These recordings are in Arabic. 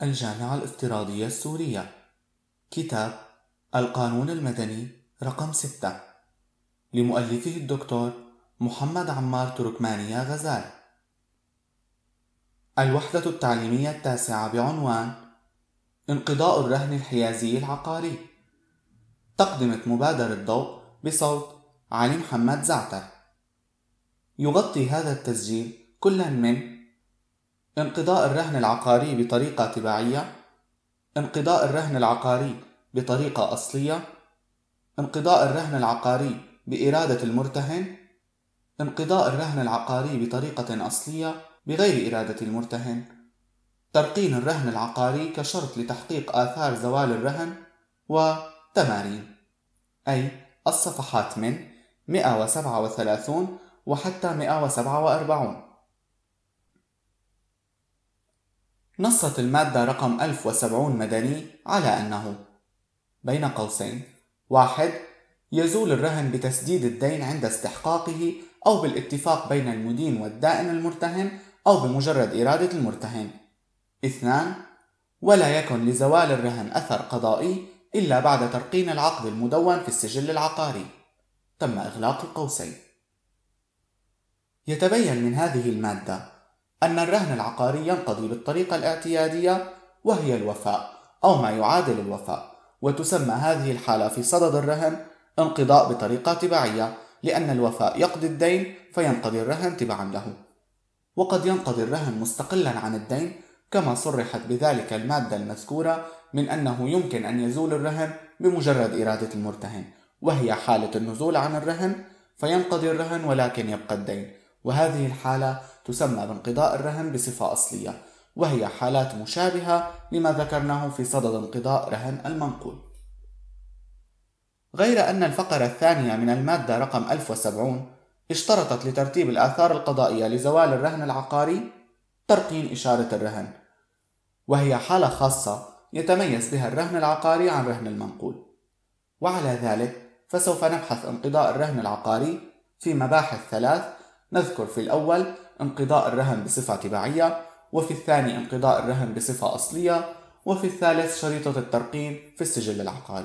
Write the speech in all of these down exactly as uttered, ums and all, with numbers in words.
الجامعة الافتراضية السورية. كتاب القانون المدني رقم ستة لمؤلفه الدكتور محمد عمار تركمانية غزال. الوحدة التعليمية التاسعة بعنوان انقضاء الرهن الحيازي العقاري. تقدمت مبادرة ضوء بصوت علي محمد زعتر. يغطي هذا التسجيل كلا من انقضاء الرهن العقاري بطريقة تباعية، انقضاء الرهن العقاري بطريقة أصلية، انقضاء الرهن العقاري بإرادة المرتهن، انقضاء الرهن العقاري بطريقة أصلية بغير إرادة المرتهن، ترقين الرهن العقاري كشرط لتحقيق آثار زوال الرهن، وتمارين، أي الصفحات من مئة وسبعة وثلاثين وحتى مئة وسبعة وأربعين. نصت المادة رقم ألف وسبعين مدني على أنه بين قوسين واحد يزول الرهن بتسديد الدين عند استحقاقه أو بالاتفاق بين المدين والدائن المرتهن أو بمجرد إرادة المرتهن. اثنان ولا يكن لزوال الرهن أثر قضائي إلا بعد ترقين العقد المدون في السجل العقاري. تم إغلاق القوسين. يتبين من هذه المادة أن الرهن العقاري ينقضي بالطريقة الاعتيادية وهي الوفاء أو ما يعادل الوفاء، وتسمى هذه الحالة في صدد الرهن انقضاء بطريقة تباعية، لأن الوفاء يقضي الدين فينقضي الرهن تبعا له. وقد ينقضي الرهن مستقلا عن الدين كما صرحت بذلك المادة المذكورة من أنه يمكن أن يزول الرهن بمجرد إرادة المرتهن، وهي حالة النزول عن الرهن فينقضي الرهن ولكن يبقى الدين، وهذه الحالة تسمى بانقضاء الرهن بصفة أصلية، وهي حالات مشابهة لما ذكرناه في صدد انقضاء رهن المنقول. غير أن الفقرة الثانية من المادة رقم ألف وسبعين اشترطت لترتيب الآثار القضائية لزوال الرهن العقاري ترقين إشارة الرهن، وهي حالة خاصة يتميز بها الرهن العقاري عن رهن المنقول. وعلى ذلك فسوف نبحث انقضاء الرهن العقاري في مباحث ثلاث، نذكر في الأول انقضاء الرهن بصفة تباعية، وفي الثاني انقضاء الرهن بصفة أصلية، وفي الثالث شريطة الترقين في السجل العقاري.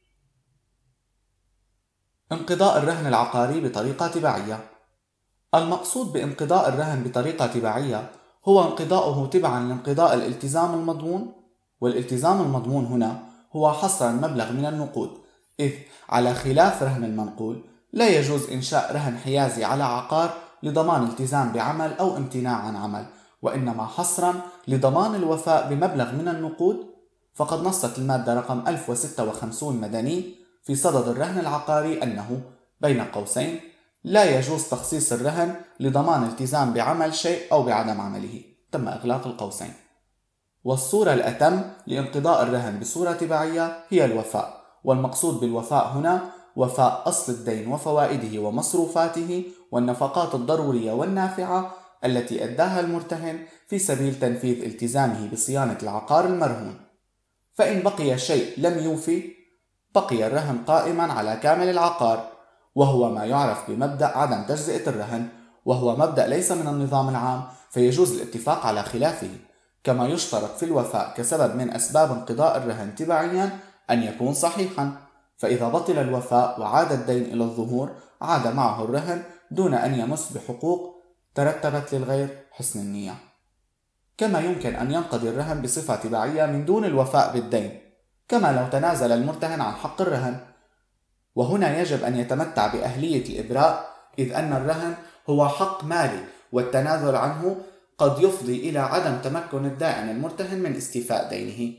انقضاء الرهن العقاري بطريقة تباعية. المقصود بانقضاء الرهن بطريقة تباعية هو انقضاؤه تبعا لانقضاء الالتزام المضمون، والالتزام المضمون هنا هو حصر المبلغ من النقود، إذ على خلاف رهن المنقول لا يجوز إنشاء رهن حيازي على عقار لضمان التزام بعمل أو امتناع عن عمل، وإنما حصرا لضمان الوفاء بمبلغ من النقود. فقد نصت المادة رقم ألف وستة وخمسين مدني في صدد الرهن العقاري أنه بين قوسين لا يجوز تخصيص الرهن لضمان التزام بعمل شيء أو بعدم عمله. تم إغلاق القوسين. والصورة الأتم لانقضاء الرهن بصورة تباعية هي الوفاء، والمقصود بالوفاء هنا وفاء أصل الدين وفوائده ومصروفاته والنفقات الضرورية والنافعة التي أداها المرتهن في سبيل تنفيذ التزامه بصيانة العقار المرهون. فإن بقي شيء لم يوفي بقي الرهن قائما على كامل العقار، وهو ما يعرف بمبدأ عدم تجزئة الرهن، وهو مبدأ ليس من النظام العام فيجوز الاتفاق على خلافه. كما يشترط في الوفاء كسبب من أسباب انقضاء الرهن تباعيا أن يكون صحيحا، فإذا بطل الوفاء وعاد الدين إلى الظهور عاد معه الرهن دون أن يمس بحقوق ترتبت للغير حسن النية. كما يمكن أن ينقضي الرهن بصفة تباعية من دون الوفاء بالدين، كما لو تنازل المرتهن عن حق الرهن، وهنا يجب أن يتمتع بأهلية الإبراء، إذ أن الرهن هو حق مالي والتنازل عنه قد يفضي إلى عدم تمكن الدائن المرتهن من استيفاء دينه.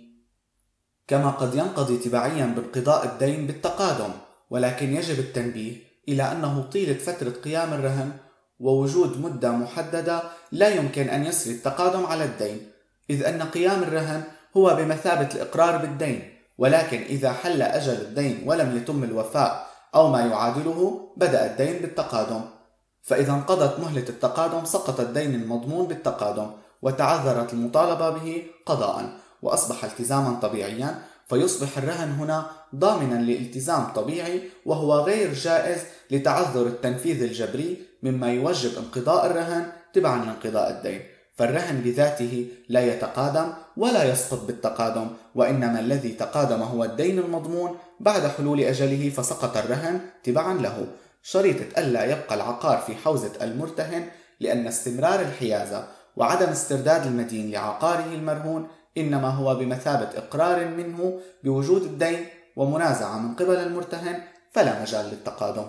كما قد ينقضي تباعيا بانقضاء الدين بالتقادم، ولكن يجب التنبيه إلى أنه طيلة فترة قيام الرهن ووجود مدة محددة لا يمكن أن يسري التقادم على الدين، إذ أن قيام الرهن هو بمثابة الإقرار بالدين، ولكن إذا حل أجل الدين ولم يتم الوفاء أو ما يعادله بدأ الدين بالتقادم، فإذا انقضت مهلة التقادم سقط الدين المضمون بالتقادم وتعذرت المطالبة به قضاء وأصبح التزاما طبيعيا، فيصبح الرهن هنا ضامنا لالتزام طبيعي وهو غير جائز لتعذر التنفيذ الجبري، مما يوجب انقضاء الرهن تبعا لانقضاء الدين. فالرهن بذاته لا يتقادم ولا يسقط بالتقادم، وإنما الذي تقادم هو الدين المضمون بعد حلول أجله، فسقط الرهن تبعا له. شريطة ألا يبقى العقار في حوزة المرتهن لأن استمرار الحيازة وعدم استرداد المدين لعقاره المرهون إنما هو بمثابة إقرار منه بوجود الدين ومنازعة من قبل المرتهن، فلا مجال للتقادم.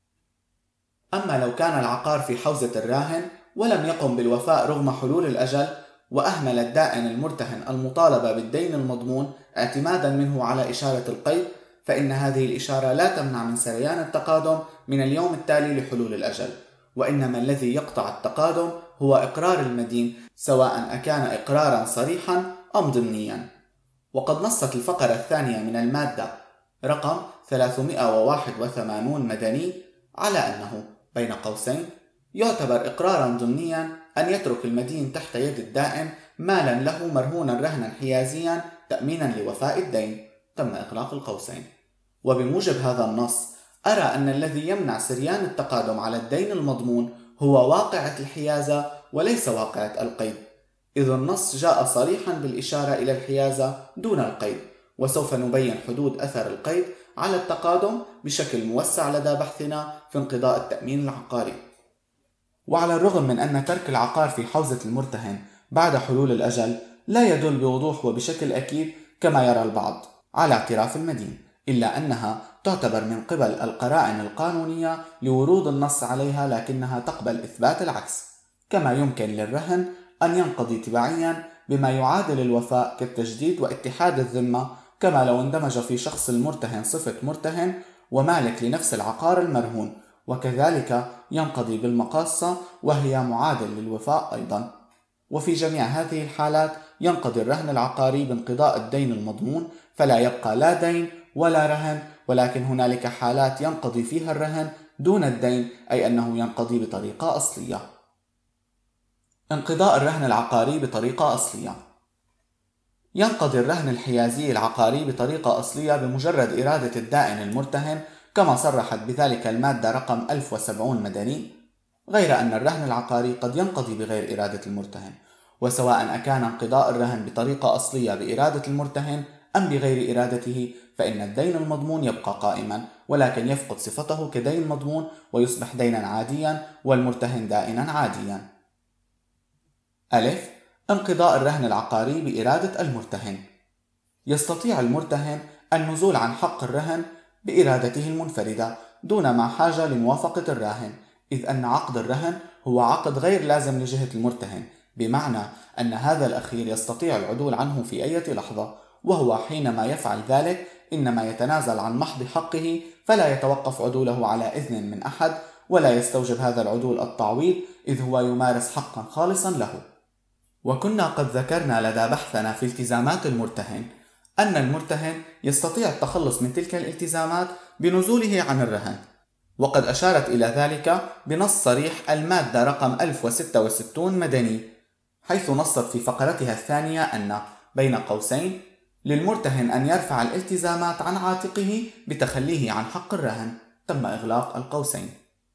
أما لو كان العقار في حوزة الراهن ولم يقم بالوفاء رغم حلول الأجل، وأهمل الدائن المرتهن المطالبة بالدين المضمون اعتمادا منه على إشارة القيد، فإن هذه الإشارة لا تمنع من سريان التقادم من اليوم التالي لحلول الأجل، وإنما الذي يقطع التقادم هو إقرار المدين، سواء أكان إقرارا صريحا أم ضمنيا. وقد نصت الفقرة الثانية من المادة رقم ثلاثمائة وواحد وثمانين مدني على أنه بين قوسين يعتبر إقرارا ضمنيا أن يترك المدين تحت يد الدائن مالا له مرهونا رهنا حيازيا تأمينا لوفاء الدين. تم إغلاق القوسين. وبموجب هذا النص أرى أن الذي يمنع سريان التقادم على الدين المضمون هو واقعة الحيازة وليس واقعة القيد، إذ النص جاء صريحا بالإشارة إلى الحيازة دون القيد، وسوف نبين حدود أثر القيد على التقادم بشكل موسع لدى بحثنا في انقضاء التأمين العقاري. وعلى الرغم من أن ترك العقار في حوزة المرتهن بعد حلول الأجل لا يدل بوضوح وبشكل أكيد كما يرى البعض على اعتراف المدين، إلا أنها تعتبر من قبل القرائن القانونية لورود النص عليها، لكنها تقبل إثبات العكس. كما يمكن للرهن أن ينقضي تبعيا بما يعادل الوفاء كالتجديد واتحاد الذمة، كما لو اندمج في شخص المرتهن صفة مرتهن ومالك لنفس العقار المرهون، وكذلك ينقضي بالمقاصة وهي معادل للوفاء أيضا. وفي جميع هذه الحالات ينقضي الرهن العقاري بانقضاء الدين المضمون، فلا يبقى لا دين ولا رهن، ولكن هنالك حالات ينقضي فيها الرهن دون الدين، أي أنه ينقضي بطريقة أصلية. انقضاء الرهن العقاري بطريقة أصلية. ينقضي الرهن الحيازي العقاري بطريقة أصلية بمجرد إرادة الدائن المرتهن، كما صرحت بذلك المادة رقم ألف وسبعين مدني، غير أن الرهن العقاري قد ينقضي بغير إرادة المرتهن، وسواء أكان انقضاء الرهن بطريقة أصلية بإرادة المرتهن أم بغير إرادته، فإن الدين المضمون يبقى قائما، ولكن يفقد صفته كدين مضمون ويصبح دينا عاديا والمرتهن دائنا عاديا. ألف. انقضاء الرهن العقاري بإرادة المرتهن. يستطيع المرتهن النزول عن حق الرهن بإرادته المنفردة دون ما حاجة لموافقة الراهن، إذ أن عقد الرهن هو عقد غير لازم لجهة المرتهن، بمعنى أن هذا الأخير يستطيع العدول عنه في أي لحظة، وهو حينما يفعل ذلك إنما يتنازل عن محض حقه، فلا يتوقف عدوله على إذن من أحد، ولا يستوجب هذا العدول التعويض، إذ هو يمارس حقا خالصا له. وكنا قد ذكرنا لدى بحثنا في التزامات المرتهن أن المرتهن يستطيع التخلص من تلك الالتزامات بنزوله عن الرهن، وقد أشارت إلى ذلك بنص صريح المادة رقم ألف وستة وستين مدني، حيث نصت في فقرتها الثانية أن بين قوسين للمرتهن أن يرفع الالتزامات عن عاتقه بتخليه عن حق الرهن. تم إغلاق القوسين.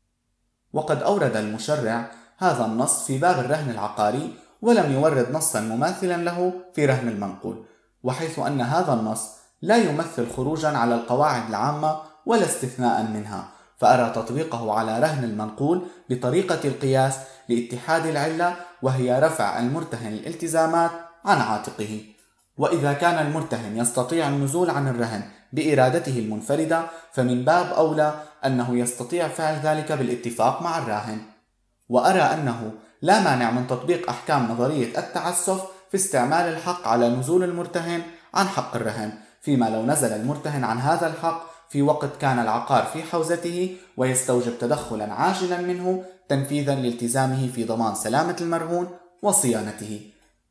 وقد أورد المشرع هذا النص في باب الرهن العقاري، ولم يورد نصا مماثلا له في رهن المنقول، وحيث أن هذا النص لا يمثل خروجا على القواعد العامة ولا استثناء منها، فأرى تطبيقه على رهن المنقول بطريقة القياس لاتحاد العلة، وهي رفع المرتهن الالتزامات عن عاتقه. وإذا كان المرتهن يستطيع النزول عن الرهن بإرادته المنفردة، فمن باب أولى أنه يستطيع فعل ذلك بالاتفاق مع الراهن. وأرى أنه لا مانع من تطبيق أحكام نظرية التعسف في استعمال الحق على نزول المرتهن عن حق الرهن، فيما لو نزل المرتهن عن هذا الحق في وقت كان العقار في حوزته ويستوجب تدخلا عاجلا منه تنفيذا لالتزامه في ضمان سلامة المرهون وصيانته.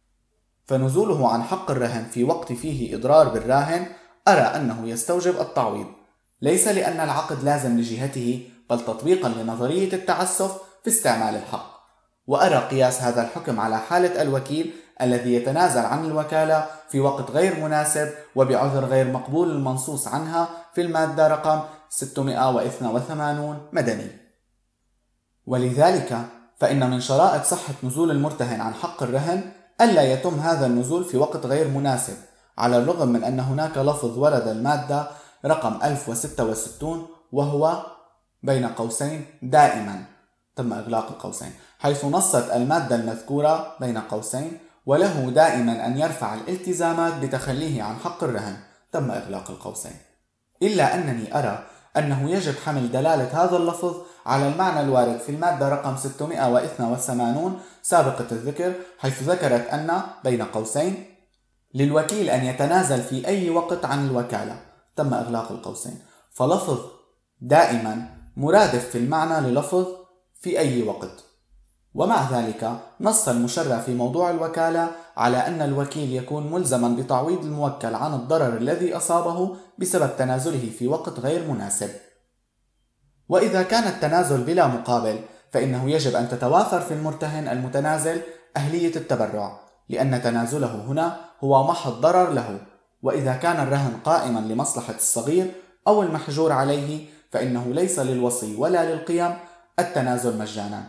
فنزوله عن حق الرهن في وقت فيه إضرار بالراهن أرى أنه يستوجب التعويض، ليس لأن العقد لازم لجهته، بل تطبيقا لنظرية التعسف في استعمال الحق. وأرى قياس هذا الحكم على حالة الوكيل الذي يتنازل عن الوكالة في وقت غير مناسب وبعذر غير مقبول المنصوص عنها في المادة رقم ستمائة واثنين وثمانين مدني. ولذلك فإن من شرائط صحة نزول المرتهن عن حق الرهن ألا يتم هذا النزول في وقت غير مناسب، على الرغم من أن هناك لفظ ورد المادة رقم ألف وستة وستين وهو بين قوسين دائما، تم إغلاق القوسين، حيث نصت المادة المذكورة بين قوسين وله دائما أن يرفع الالتزامات بتخليه عن حق الرهن، تم إغلاق القوسين. إلا أنني أرى أنه يجب حمل دلالة هذا اللفظ على المعنى الوارد في المادة رقم ستمائة واثنين وثمانين سابقة الذكر، حيث ذكرت أن بين قوسين للوكيل أن يتنازل في أي وقت عن الوكالة، تم إغلاق القوسين. فلفظ دائما مرادف في المعنى للفظ في أي وقت. ومع ذلك نص المشرع في موضوع الوكالة على أن الوكيل يكون ملزما بتعويض الموكل عن الضرر الذي أصابه بسبب تنازله في وقت غير مناسب. وإذا كان التنازل بلا مقابل فإنه يجب أن تتوافر في المرتهن المتنازل أهلية التبرع، لأن تنازله هنا هو محض ضرر له. وإذا كان الرهن قائما لمصلحة الصغير أو المحجور عليه فإنه ليس للوصي ولا للقيم التنازل مجانا.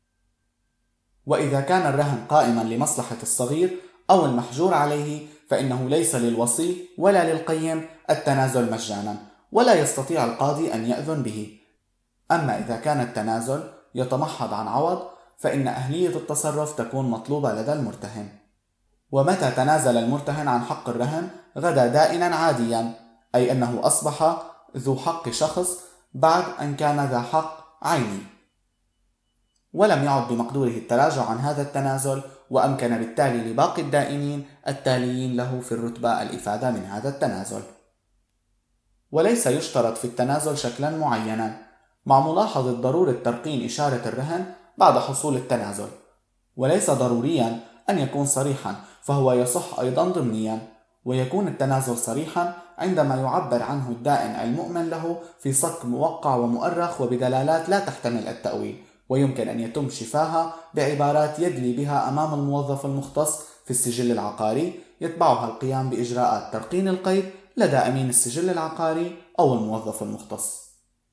وإذا كان الرهن قائما لمصلحة الصغير أو المحجور عليه فإنه ليس للوصي ولا للقيم التنازل مجانا، ولا يستطيع القاضي أن يأذن به. أما إذا كان التنازل يتمحض عن عوض فإن أهلية التصرف تكون مطلوبة لدى المرتهن. ومتى تنازل المرتهن عن حق الرهن غدا دائنا عاديا، أي أنه أصبح ذو حق شخص بعد أن كان ذا حق عيني، ولم يعد بمقدوره التراجع عن هذا التنازل، وأمكن بالتالي لباقي الدائنين التاليين له في الرتبة الإفادة من هذا التنازل. وليس يشترط في التنازل شكلا معينا، مع ملاحظة ضرورة ترقيم إشارة الرهن بعد حصول التنازل، وليس ضروريا أن يكون صريحا، فهو يصح أيضا ضمنيا. ويكون التنازل صريحا عندما يعبر عنه الدائن المؤمن له في صك موقع ومؤرخ وبدلالات لا تحتمل التأويل، ويمكن أن يتم شفاها بعبارات يدلي بها أمام الموظف المختص في السجل العقاري، يتبعها القيام بإجراءات ترقين القيد لدى أمين السجل العقاري أو الموظف المختص.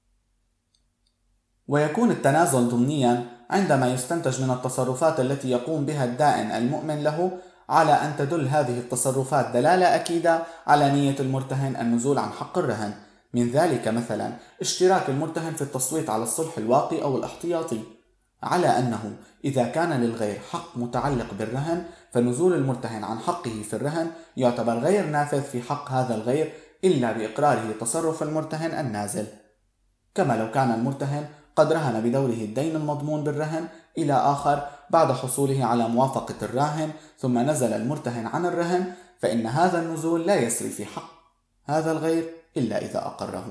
ويكون التنازل ضمنيا عندما يستنتج من التصرفات التي يقوم بها الدائن المؤمن له على أن تدل هذه التصرفات دلالة أكيدة على نية المرتهن النزول عن حق الرهن. من ذلك مثلا اشتراك المرتهن في التصويت على الصلح الواقي أو الاحتياطي، على أنه إذا كان للغير حق متعلق بالرهن فنزول المرتهن عن حقه في الرهن يعتبر غير نافذ في حق هذا الغير إلا بإقراره تصرف المرتهن النازل، كما لو كان المرتهن قد رهن بدوره الدين المضمون بالرهن إلى آخر بعد حصوله على موافقة الراهن، ثم نزل المرتهن عن الرهن، فإن هذا النزول لا يسري في حق هذا الغير إلا إذا أقره.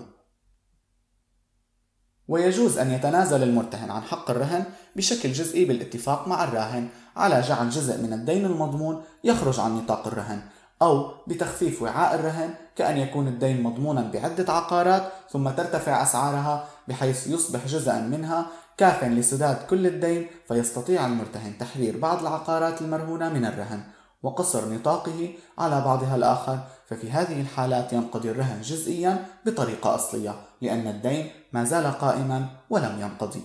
ويجوز أن يتنازل المرتهن عن حق الرهن بشكل جزئي بالاتفاق مع الراهن على جعل جزء من الدين المضمون يخرج عن نطاق الرهن، أو بتخفيف وعاء الرهن، كأن يكون الدين مضمونا بعدة عقارات ثم ترتفع أسعارها بحيث يصبح جزءا منها كافٍ لسداد كل الدين، فيستطيع المرتهن تحرير بعض العقارات المرهونة من الرهن وقصر نطاقه على بعضها الآخر. ففي هذه الحالات ينقضي الرهن جزئيا بطريقة أصلية، لأن الدين ما زال قائما ولم ينقضي.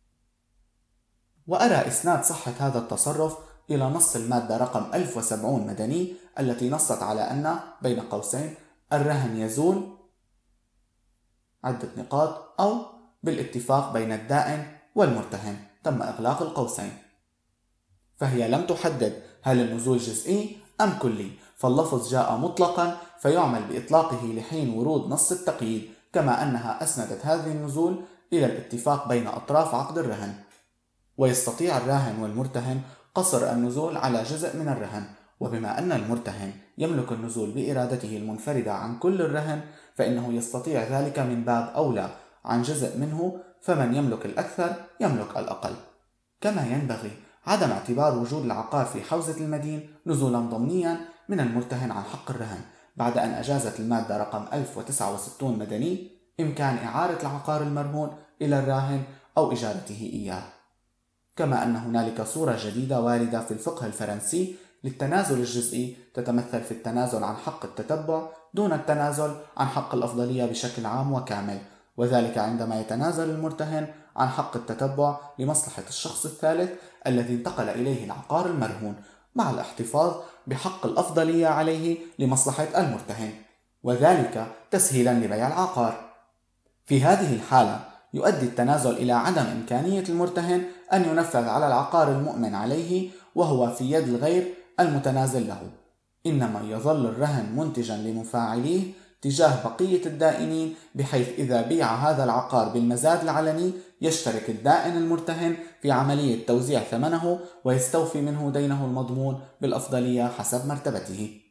وأرى إسناد صحة هذا التصرف إلى نص المادة رقم ألف وسبعين مدني التي نصت على أن بين قوسين الرهن يزول عدة نقاط أو بالاتفاق بين الدائن والمرتهن، تم إغلاق القوسين. فهي لم تحدد هل النزول جزئي أم كلي، فاللفظ جاء مطلقا فيعمل بإطلاقه لحين ورود نص التقييد، كما أنها أسندت هذه النزول إلى الاتفاق بين أطراف عقد الرهن. ويستطيع الراهن والمرتهن قصر النزول على جزء من الرهن، وبما أن المرتهن يملك النزول بإرادته المنفردة عن كل الرهن فإنه يستطيع ذلك من باب أولى عن جزء منه، فمن يملك الأكثر يملك الأقل. كما ينبغي عدم اعتبار وجود العقار في حوزة المدين نزولا ضمنيا من المرتهن عن حق الرهن، بعد أن أجازت المادة رقم ألف وتسعة وستين مدني إمكان إعارة العقار المرهون إلى الراهن أو إجارته إياه. كما أن هنالك صورة جديدة واردة في الفقه الفرنسي للتنازل الجزئي تتمثل في التنازل عن حق التتبع دون التنازل عن حق الأفضلية بشكل عام وكامل، وذلك عندما يتنازل المرتهن عن حق التتبع لمصلحة الشخص الثالث الذي انتقل إليه العقار المرهون، مع الاحتفاظ بحق الأفضلية عليه لمصلحة المرتهن، وذلك تسهيلا لبيع العقار. في هذه الحالة يؤدي التنازل إلى عدم إمكانية المرتهن أن ينفذ على العقار المؤمن عليه وهو في يد الغير المتنازل له، إنما يظل الرهن منتجا لمفاعليه تجاه بقية الدائنين، بحيث إذا بيع هذا العقار بالمزاد العلني يشترك الدائن المرتهن في عملية توزيع ثمنه ويستوفي منه دينه المضمون بالأفضلية حسب مرتبته.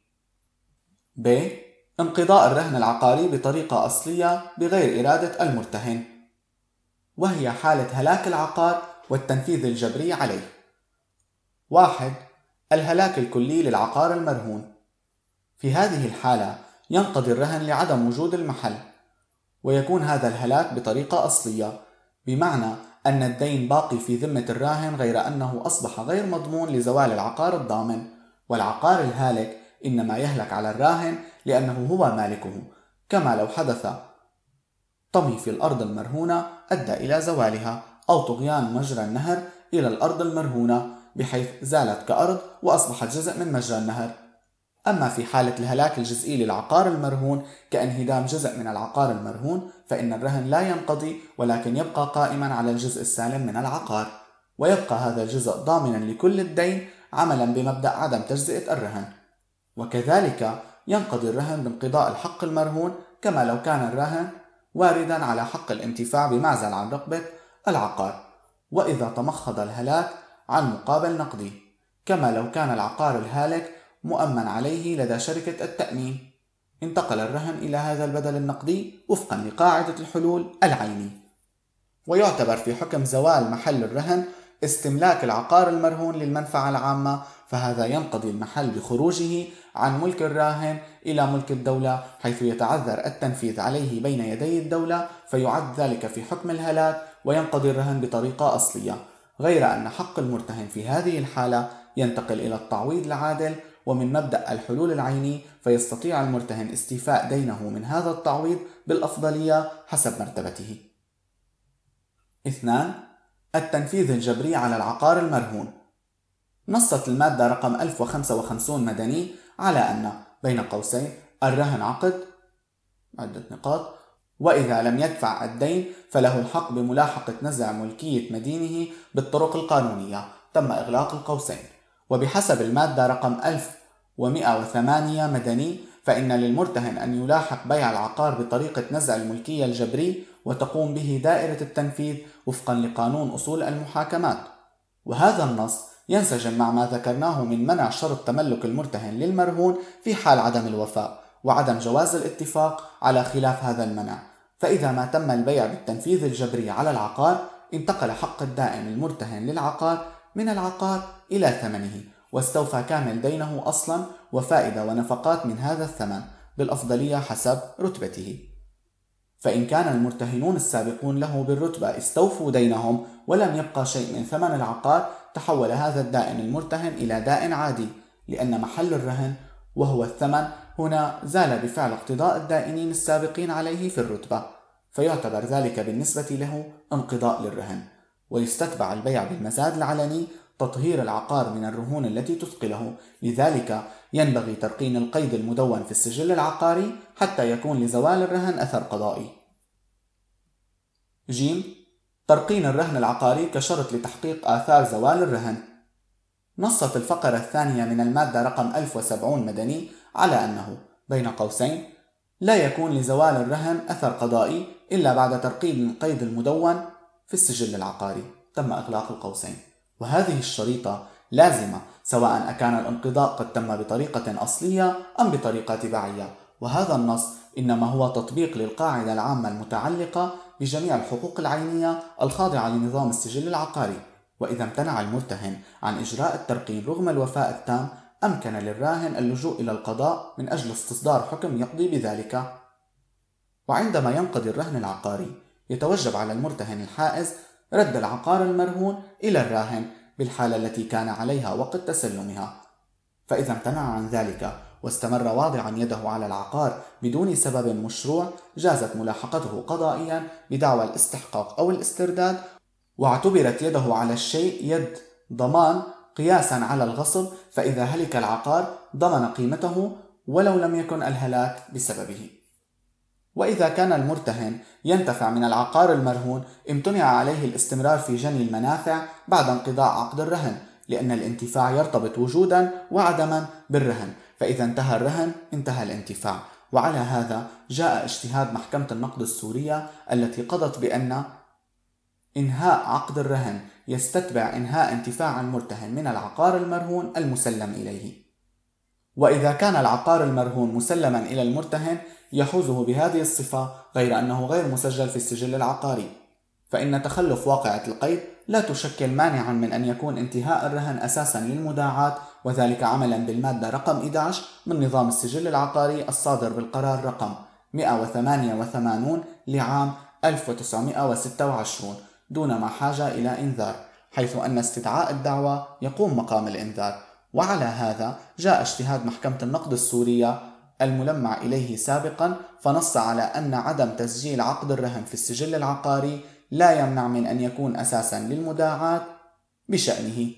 ب. انقضاء الرهن العقاري بطريقة أصلية بغير إرادة المرتهن، وهي حالة هلاك العقار والتنفيذ الجبري عليه. واحد. الهلاك الكلي للعقار المرهون. في هذه الحالة ينقضي الرهن لعدم وجود المحل، ويكون هذا الهلاك بطريقة أصلية، بمعنى أن الدين باقي في ذمة الراهن غير أنه أصبح غير مضمون لزوال العقار الضامن، والعقار الهالك إنما يهلك على الراهن لأنه هو مالكه، كما لو حدث طمي في الأرض المرهونة أدى إلى زوالها، أو طغيان مجرى النهر إلى الأرض المرهونة بحيث زالت كأرض وأصبحت جزء من مجرى النهر. أما في حالة الهلاك الجزئي للعقار المرهون كانهدام جزء من العقار المرهون، فإن الرهن لا ينقضي ولكن يبقى قائما على الجزء السالم من العقار، ويبقى هذا الجزء ضامنا لكل الدين عملا بمبدأ عدم تجزئة الرهن. وكذلك ينقضي الرهن بانقضاء الحق المرهون، كما لو كان الرهن واردا على حق الانتفاع بمعزل عن رقبة العقار، وإذا تمخض الهلاك عن مقابل نقدي، كما لو كان العقار الهالك مؤمن عليه لدى شركة التأمين، انتقل الرهن إلى هذا البدل النقدي وفقا لقاعدة الحلول العيني. ويعتبر في حكم زوال محل الرهن استملاك العقار المرهون للمنفعة العامة، فهذا ينقضي المحل بخروجه عن ملك الراهن إلى ملك الدولة، حيث يتعذر التنفيذ عليه بين يدي الدولة، فيعد ذلك في حكم الهلاك وينقضي الرهن بطريقة أصلية، غير أن حق المرتهن في هذه الحالة ينتقل إلى التعويض العادل ومن مبدأ الحلول العيني، فيستطيع المرتهن استيفاء دينه من هذا التعويض بالأفضلية حسب مرتبته. اثنان. التنفيذ الجبري على العقار المرهون. نصت المادة رقم ألف وخمسة وخمسين مدني على أن بين قوسين الرهن عقد عدة نقاط، وإذا لم يدفع الدين فله الحق بملاحقة نزع ملكية مدينه بالطرق القانونية، تم إغلاق القوسين. وبحسب المادة رقم ألف ومئة وثمانية مدني فإن للمرتهن أن يلاحق بيع العقار بطريقة نزع الملكية الجبري وتقوم به دائرة التنفيذ وفقا لقانون أصول المحاكمات. وهذا النص ينسجم مع ما ذكرناه من منع شرط تملك المرتهن للمرهون في حال عدم الوفاء وعدم جواز الاتفاق على خلاف هذا المنع. فإذا ما تم البيع بالتنفيذ الجبري على العقار انتقل حق الدائن المرتهن للعقار من العقار إلى ثمنه، واستوفى كامل دينه أصلا وفائدة ونفقات من هذا الثمن بالأفضلية حسب رتبته. فإن كان المرتهنون السابقون له بالرتبة استوفوا دينهم ولم يبقى شيء من ثمن العقار، تحول هذا الدائن المرتهن إلى دائن عادي، لأن محل الرهن وهو الثمن هنا زال بفعل اقتضاء الدائنين السابقين عليه في الرتبة، فيعتبر ذلك بالنسبة له انقضاء للرهن. ويستتبع البيع بالمزاد العلني تطهير العقار من الرهون التي تثقله، لذلك ينبغي ترقين القيد المدون في السجل العقاري حتى يكون لزوال الرهن أثر قضائي. ج. ترقين الرهن العقاري كشرط لتحقيق آثار زوال الرهن. نصت الفقرة الثانية من المادة رقم ألف وسبعين مدني على أنه بين قوسين لا يكون لزوال الرهن أثر قضائي إلا بعد ترقيم القيد المدون في السجل العقاري، تم إغلاق القوسين. وهذه الشريطة لازمة سواء أكان الانقضاء قد تم بطريقة أصلية أم بطريقة تبعية، وهذا النص إنما هو تطبيق للقاعدة العامة المتعلقة بجميع الحقوق العينية الخاضعة لنظام السجل العقاري. وإذا امتنع المرتهن عن إجراء الترقين رغم الوفاء التام أمكن للراهن اللجوء إلى القضاء من أجل استصدار حكم يقضي بذلك. وعندما ينقضي الرهن العقاري يتوجب على المرتهن الحائز رد العقار المرهون إلى الراهن بالحالة التي كان عليها وقت تسلمها، فإذا امتنع عن ذلك واستمر واضعا يده على العقار بدون سبب مشروع جازت ملاحقته قضائيا بدعوى الاستحقاق أو الاسترداد، واعتبرت يده على الشيء يد ضمان قياسا على الغصب، فإذا هلك العقار ضمن قيمته ولو لم يكن الهلاك بسببه. وإذا كان المرتهن ينتفع من العقار المرهون امتنع عليه الاستمرار في جني المنافع بعد انقضاء عقد الرهن، لأن الانتفاع يرتبط وجودا وعدما بالرهن، فإذا انتهى الرهن انتهى الانتفاع. وعلى هذا جاء اجتهاد محكمة النقد السورية التي قضت بأن إنهاء عقد الرهن يستتبع إنهاء انتفاع المرتهن من العقار المرهون المسلم إليه. وإذا كان العقار المرهون مسلما إلى المرتهن يحوزه بهذه الصفة غير أنه غير مسجل في السجل العقاري، فإن تخلف واقعة القيد لا تشكل مانعا من أن يكون انتهاء الرهن أساسا للمداعاة، وذلك عملا بالمادة رقم أحد عشر من نظام السجل العقاري الصادر بالقرار رقم مئة وثمانية وثمانين لعام ألف وتسعمئة وستة وعشرين دون ما حاجة إلى إنذار، حيث أن استدعاء الدعوى يقوم مقام الإنذار. وعلى هذا جاء اجتهاد محكمة النقد السورية الملمع إليه سابقا فنص على أن عدم تسجيل عقد الرهن في السجل العقاري لا يمنع من أن يكون أساسا للمداعاة بشأنه.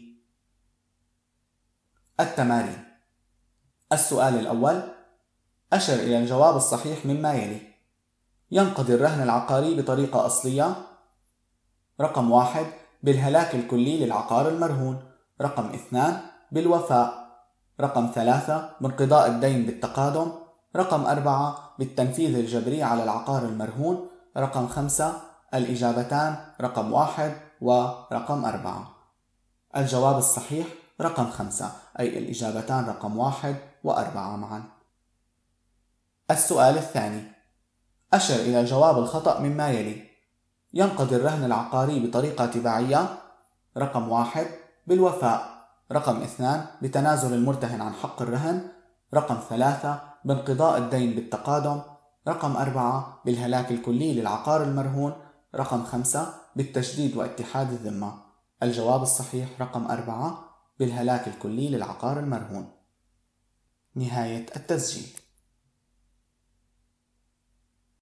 التمارين. السؤال الأول: أشر إلى الجواب الصحيح مما يلي. ينقضي الرهن العقاري بطريقة أصلية. رقم واحد: بالهلاك الكلي للعقار المرهون. رقم اثنان: بالوفاء. رقم ثلاثة: بانقضاء الدين بالتقادم. رقم أربعة: بالتنفيذ الجبري على العقار المرهون. رقم خمسة: الإجابتان رقم واحد ورقم أربعة. الجواب الصحيح رقم خمسة، أي الإجابتان رقم واحد وأربعة معا. السؤال الثاني: أشر إلى الجواب الخطأ مما يلي. ينقضي الرهن العقاري بطريقة تباعية. رقم واحد: بالوفاء. رقم اثنان: بتنازل المرتهن عن حق الرهن. رقم ثلاثة: بانقضاء الدين بالتقادم. رقم أربعة: بالهلاك الكلي للعقار المرهون. رقم خمسة: بالتجديد واتحاد الذمة. الجواب الصحيح رقم أربعة: بالهلاك الكلي للعقار المرهون. نهاية التسجيل.